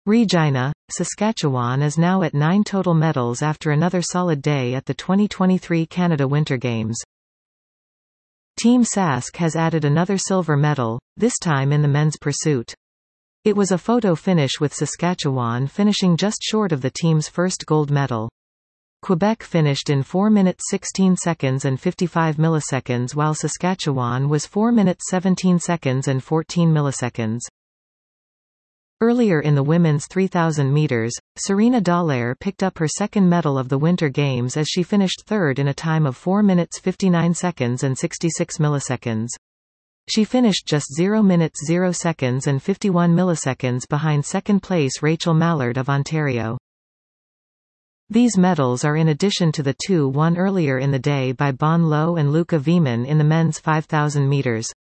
Regina, Saskatchewan is now at 9 total medals after another solid day at the 2023 Canada Winter Games. Team Sask has added another silver medal, this time in the men's pursuit. It was a photo finish with Saskatchewan finishing just short of the team's first gold medal. Quebec finished in 4 minutes 16 seconds and 55 milliseconds while Saskatchewan was 4 minutes 17 seconds and 14 milliseconds. Earlier in the women's 3,000 meters, Serena Dallaire picked up her second medal of the Winter Games as she finished third in a time of 4 minutes 59 seconds and 66 milliseconds. She finished just 0 minutes 0 seconds and 51 milliseconds behind second place Rachel Mallard of Ontario. These medals are in addition to the two won earlier in the day by Bon Lo and Luca Vimen in the men's 5,000 meters.